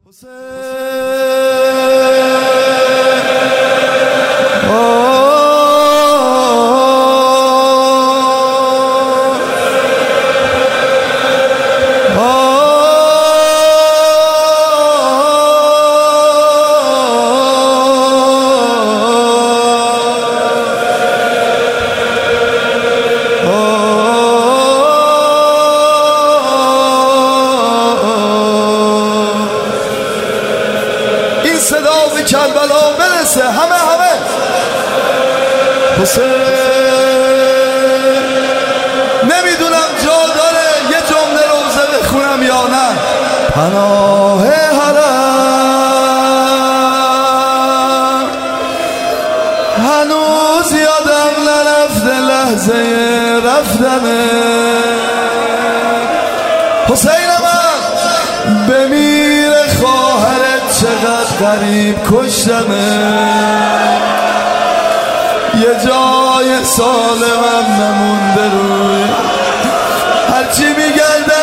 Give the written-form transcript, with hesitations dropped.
صدا به کربلا برسه، همه حسین. نمیدونم جا داره یه جمله روزه بخونم یا نه. پناه حرم هنوز یادم نرفته لحظه رفتنه. حسین من بمیر خواهرت چقدر غریب کشتمه. یه جای سالمم نمونده روی هرچی میگرده